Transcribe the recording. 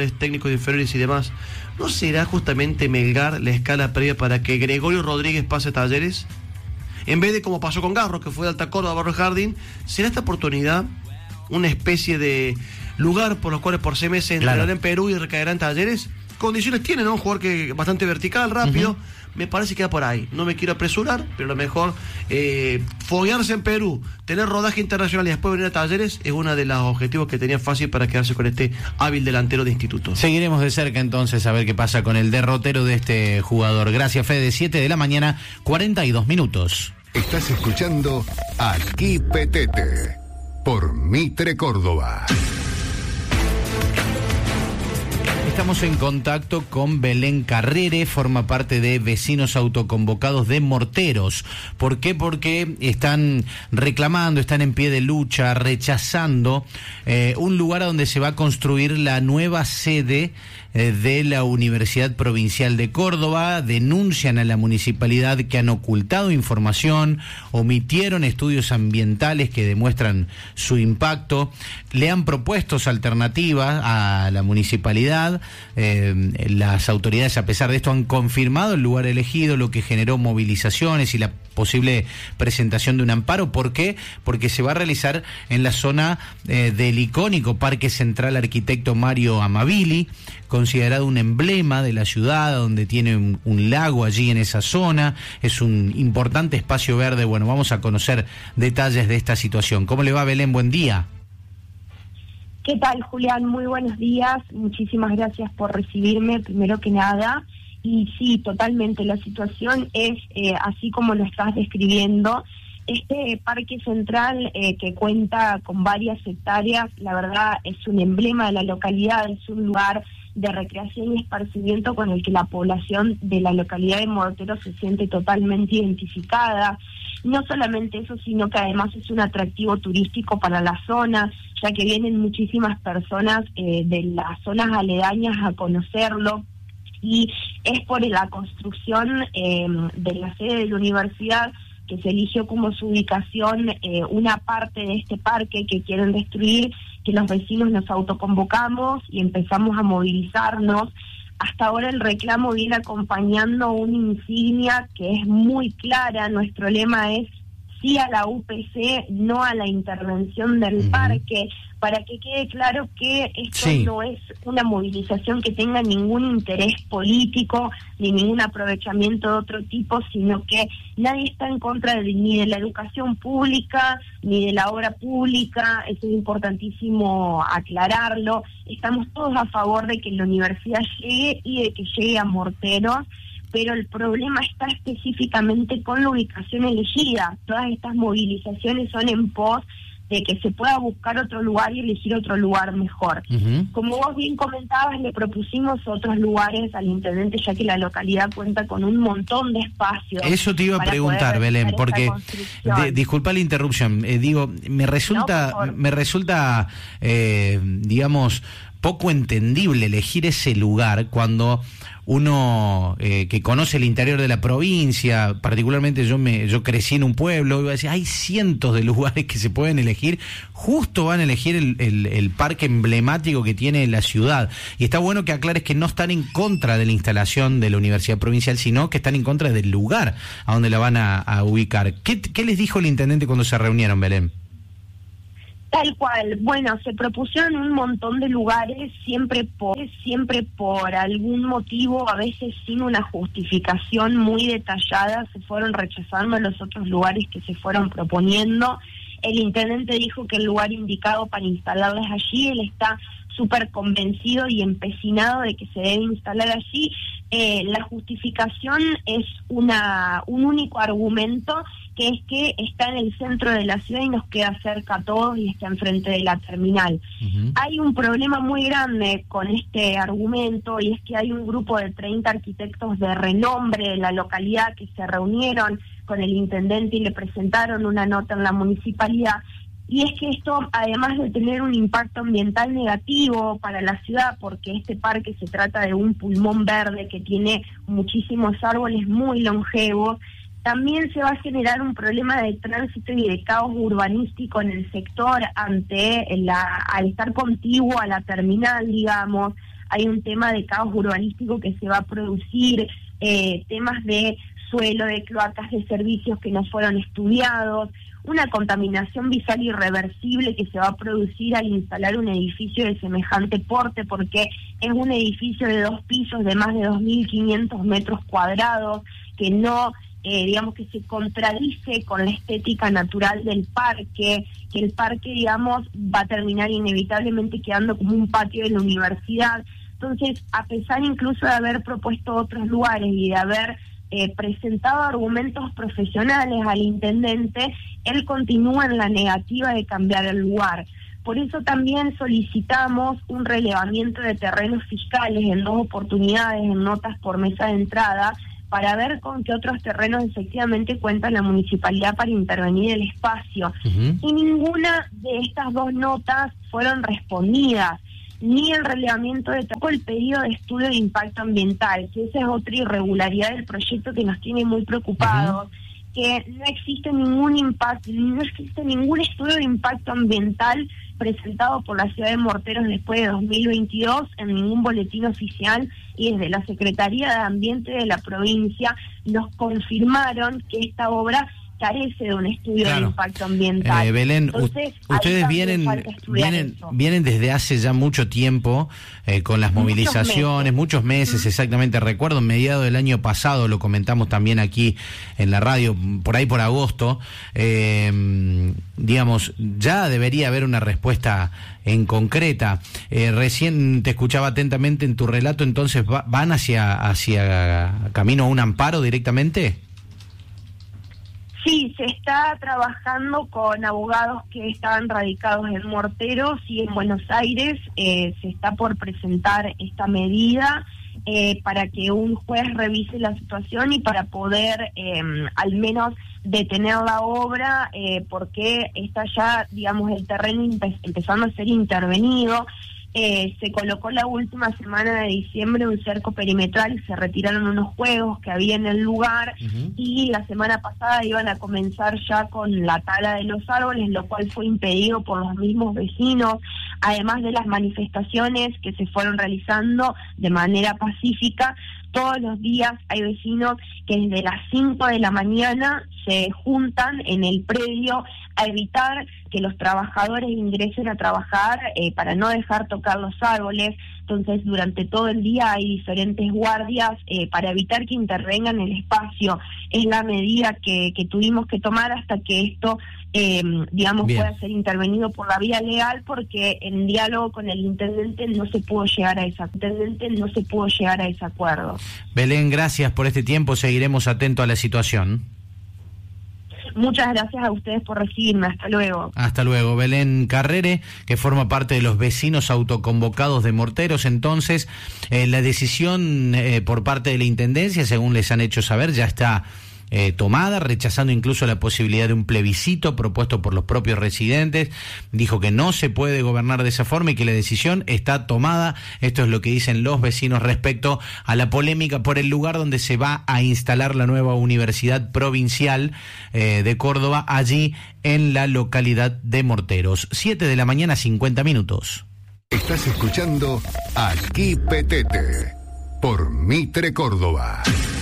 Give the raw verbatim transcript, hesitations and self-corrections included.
jugadores técnicos inferiores y demás, ¿no será justamente Melgar la escala previa para que Gregorio Rodríguez pase a Talleres? En vez de como pasó con Garro, que fue de Alta Córdoba a Barrio Jardín, ¿será esta oportunidad una especie de lugar por los cuales por seis meses entrenará claro. en Perú y recaerá en Talleres? Condiciones tiene, ¿no? Un jugador que bastante vertical, rápido. Uh-huh. Me parece que va por ahí. No me quiero apresurar, pero a lo mejor eh, foguearse en Perú, tener rodaje internacional y después venir a Talleres es uno de los objetivos que tenía fácil para quedarse con este hábil delantero de instituto. Seguiremos de cerca entonces a ver qué pasa con el derrotero de este jugador. Gracias, Fede. siete de la mañana, cuarenta y dos minutos. Estás escuchando Aquí Petete por Mitre Córdoba. Estamos en contacto con Belén Carrere, forma parte de Vecinos Autoconvocados de Morteros. ¿Por qué? Porque están reclamando, están en pie de lucha, rechazando eh, un lugar a donde se va a construir la nueva sede eh, de la Universidad Provincial de Córdoba. Denuncian a la municipalidad que han ocultado información, omitieron estudios ambientales que demuestran su impacto, le han propuesto alternativas a la municipalidad. Eh, las autoridades, a pesar de esto, han confirmado el lugar elegido, lo que generó movilizaciones y la posible presentación de un amparo. ¿Por qué? Porque se va a realizar en la zona eh, del icónico Parque Central Arquitecto Mario Amabili, considerado un emblema de la ciudad, donde tiene un, un lago allí en esa zona, es un importante espacio verde. Bueno, vamos a conocer detalles de esta situación. ¿Cómo le va, Belén? Buen día. ¿Qué tal, Julián? Muy buenos días. Muchísimas gracias por recibirme, primero que nada. Y sí, totalmente, la situación es eh, así como lo estás describiendo. Este parque central eh, que cuenta con varias hectáreas, la verdad es un emblema de la localidad, es un lugar de recreación y esparcimiento con el que la población de la localidad de Morteros se siente totalmente identificada. No solamente eso, sino que además es un atractivo turístico para la zona, ya que vienen muchísimas personas eh, de las zonas aledañas a conocerlo, y es por la construcción eh, de la sede de la universidad que se eligió como su ubicación eh, una parte de este parque que quieren destruir, que los vecinos nos autoconvocamos y empezamos a movilizarnos. Hasta ahora el reclamo viene acompañando una insignia que es muy clara. Nuestro lema es sí a la U P C, no a la intervención del uh-huh. parque, para que quede claro que esto sí. no es una movilización que tenga ningún interés político ni ningún aprovechamiento de otro tipo, sino que nadie está en contra de, ni de la educación pública ni de la obra pública. Eso es importantísimo aclararlo. Estamos todos a favor de que la universidad llegue y de que llegue a Morteros, pero el problema está específicamente con la ubicación elegida. Todas estas movilizaciones son en pos de que se pueda buscar otro lugar y elegir otro lugar mejor. Uh-huh. Como vos bien comentabas, le propusimos otros lugares al intendente, ya que la localidad cuenta con un montón de espacios. Eso te iba a preguntar, Belén, porque de, disculpa la interrupción, eh, digo, me resulta, no, me resulta, eh, digamos, poco entendible elegir ese lugar cuando uno eh, que conoce el interior de la provincia, particularmente yo me yo crecí en un pueblo, iba a decir, hay cientos de lugares que se pueden elegir, justo van a elegir el, el, el parque emblemático que tiene la ciudad. Y está bueno que aclares que no están en contra de la instalación de la Universidad Provincial, sino que están en contra del lugar a donde la van a, a ubicar. ¿Qué, qué les dijo el intendente cuando se reunieron, Belén? Tal cual. Bueno, se propusieron un montón de lugares, siempre por, siempre por algún motivo, a veces sin una justificación muy detallada, se fueron rechazando los otros lugares que se fueron proponiendo. El intendente dijo que el lugar indicado para instalarlas allí, él está súper convencido y empecinado de que se debe instalar allí. Eh, la justificación es una un único argumento, que es que está en el centro de la ciudad y nos queda cerca a todos y está enfrente de la terminal. Uh-huh. Hay un problema muy grande con este argumento, y es que hay un grupo de treinta arquitectos de renombre de la localidad que se reunieron con el intendente y le presentaron una nota en la municipalidad. Y es que esto, además de tener un impacto ambiental negativo para la ciudad, porque este parque se trata de un pulmón verde que tiene muchísimos árboles muy longevos, también se va a generar un problema de tránsito y de caos urbanístico en el sector ante la, al estar contiguo a la terminal, digamos. hay un tema de caos urbanístico que se va a producir, eh, temas de suelo, de cloacas, de servicios que no fueron estudiados, una contaminación visual irreversible que se va a producir al instalar un edificio de semejante porte, porque es un edificio de dos pisos de más de dos mil quinientos metros cuadrados, que no, eh, digamos, que se contradice con la estética natural del parque, que el parque, digamos, va a terminar inevitablemente quedando como un patio de la universidad. Entonces, a pesar incluso de haber propuesto otros lugares y de haber Eh, presentado argumentos profesionales al intendente, él continúa en la negativa de cambiar el lugar. Por eso también solicitamos un relevamiento de terrenos fiscales en dos oportunidades, en notas por mesa de entrada, para ver con qué otros terrenos efectivamente cuenta la municipalidad para intervenir el espacio. Uh-huh. Y ninguna de estas dos notas fueron respondidas, ni el relevamiento de tampoco el pedido de estudio de impacto ambiental, que esa es otra irregularidad del proyecto que nos tiene muy preocupados, uh-huh. que no existe ningún impacto, no existe ningún estudio de impacto ambiental presentado por la ciudad de Morteros después de dos mil veintidós en ningún boletín oficial, y desde la Secretaría de Ambiente de la provincia nos confirmaron que esta obra carece de un estudio claro. de impacto ambiental. Eh, Belén, Entonces, ustedes vienen vienen, vienen desde hace ya mucho tiempo eh, con las muchos movilizaciones, meses. muchos meses, mm. exactamente, recuerdo en mediados del año pasado, lo comentamos también aquí en la radio, por ahí por agosto, eh, digamos, ya debería haber una respuesta en concreta. Eh, recién te escuchaba atentamente en tu relato, entonces, va, ¿van hacia, hacia camino a un amparo directamente? Sí, se está trabajando con abogados que estaban radicados en Morteros y en Buenos Aires. Eh, se está por presentar esta medida eh, para que un juez revise la situación y para poder eh, al menos detener la obra, eh, porque está ya, digamos, el terreno empe- empezando a ser intervenido. Eh, se colocó la última semana de diciembre un cerco perimetral y se retiraron unos juegos que había en el lugar, uh-huh. y la semana pasada iban a comenzar ya con la tala de los árboles, lo cual fue impedido por los mismos vecinos, además de las manifestaciones que se fueron realizando de manera pacífica. Todos los días hay vecinos que desde las cinco de la mañana se juntan en el predio a evitar que los trabajadores ingresen a trabajar eh, para no dejar tocar los árboles. Entonces, durante todo el día hay diferentes guardias eh, para evitar que intervengan en el espacio. Es la medida que, que tuvimos que tomar hasta que esto, eh, digamos, Bien. pueda ser intervenido por la vía legal, porque en diálogo con el intendente no se pudo llegar a esa intendente no se pudo llegar a ese acuerdo. Belén, gracias por este tiempo. Seguiremos atentos a la situación. Muchas gracias a ustedes por recibirme. Hasta luego. Hasta luego. Belén Carrere, que forma parte de los vecinos autoconvocados de Morteros. Entonces, eh, la decisión eh, por parte de la Intendencia, según les han hecho saber, ya está Eh, tomada, rechazando incluso la posibilidad de un plebiscito propuesto por los propios residentes. Dijo que no se puede gobernar de esa forma y que la decisión está tomada. Esto es lo que dicen los vecinos respecto a la polémica por el lugar donde se va a instalar la nueva Universidad Provincial eh, de Córdoba, allí en la localidad de Morteros. siete de la mañana, cincuenta minutos. Estás escuchando Aquí Petete por Mitre Córdoba.